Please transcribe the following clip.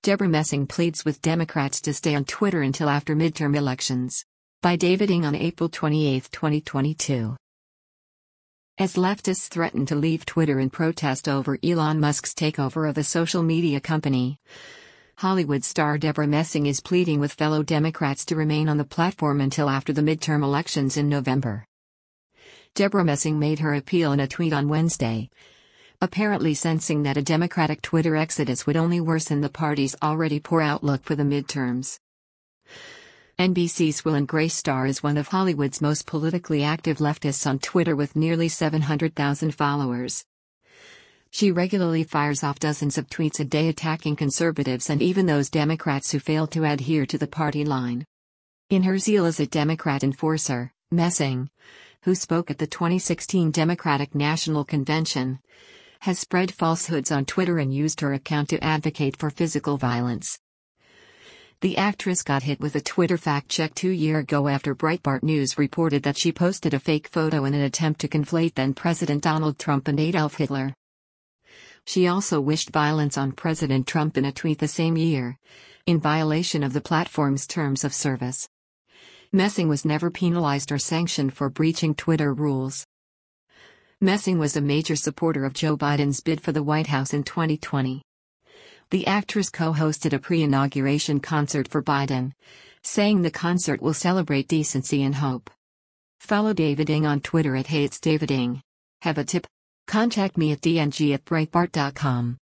Deborah Messing pleads with Democrats to stay on Twitter until after midterm elections. By David Ng on April 28, 2022. As leftists threaten to leave Twitter in protest over Elon Musk's takeover of the social media company, Hollywood star Deborah Messing is pleading with fellow Democrats to remain on the platform until after the midterm elections in November. Deborah Messing made her appeal in a tweet on Wednesday, apparently sensing that a Democratic Twitter exodus would only worsen the party's already poor outlook for the midterms. NBC's Will and Grace Starr is one of Hollywood's most politically active leftists on Twitter with nearly 700,000 followers. She regularly fires off dozens of tweets a day attacking conservatives and even those Democrats who fail to adhere to the party line. In her zeal as a Democrat enforcer, Messing, who spoke at the 2016 Democratic National Convention, has spread falsehoods on Twitter and used her account to advocate for physical violence. The actress got hit with a Twitter fact-check 2 years ago after Breitbart News reported that she posted a fake photo in an attempt to conflate then-President Donald Trump and Adolf Hitler. She also wished violence on President Trump in a tweet the same year, in violation of the platform's terms of service. Messing was never penalized or sanctioned for breaching Twitter rules. Messing was a major supporter of Joe Biden's bid for the White House in 2020. The actress co-hosted a pre-inauguration concert for Biden, saying the concert will celebrate decency and hope. Follow David Ng on Twitter at @HeyIt'sDavidNg. Have a tip? Contact me at dng@breitbart.com.